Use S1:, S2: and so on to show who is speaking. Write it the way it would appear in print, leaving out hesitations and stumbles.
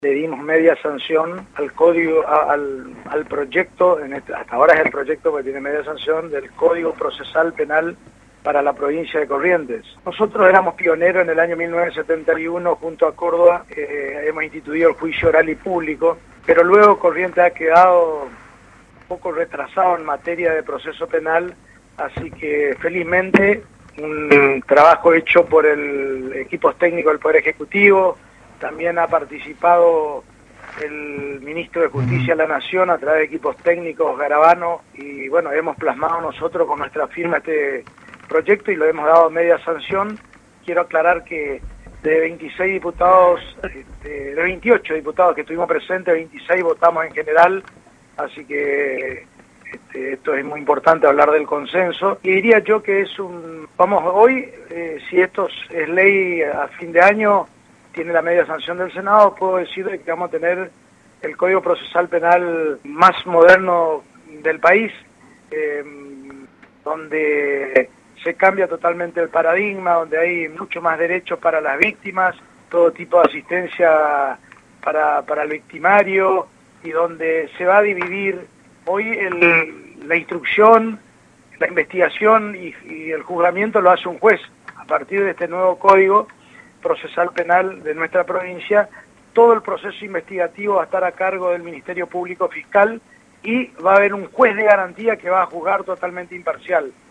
S1: le dimos media sanción al código, al proyecto, hasta ahora es el proyecto que tiene media sanción del Código Procesal Penal para la provincia de Corrientes. Nosotros éramos pioneros en el año 1971, junto a Córdoba, hemos instituido el juicio oral y público, pero luego Corrientes ha quedado un poco retrasado en materia de proceso penal, así que felizmente un trabajo hecho por el equipos técnicos del Poder Ejecutivo, también ha participado el Ministro de Justicia de la Nación a través de equipos técnicos, Garabano, y bueno, hemos plasmado nosotros con nuestra firma este proyecto y lo hemos dado media sanción. Quiero aclarar que de 26 diputados, de 28 diputados que estuvimos presentes, 26 votamos en general, así que esto es muy importante hablar del consenso. Y diría yo que es vamos hoy, si esto es ley a fin de año, tiene la media sanción del Senado, puedo decir que vamos a tener el Código Procesal Penal más moderno del país, donde se cambia totalmente el paradigma, donde hay mucho más derechos para las víctimas, todo tipo de asistencia para el victimario, y donde se va a dividir hoy la instrucción, la investigación y el juzgamiento lo hace un juez. A partir de este nuevo Código Procesal Penal de nuestra provincia, todo el proceso investigativo va a estar a cargo del Ministerio Público Fiscal y va a haber un juez de garantía que va a juzgar totalmente imparcial.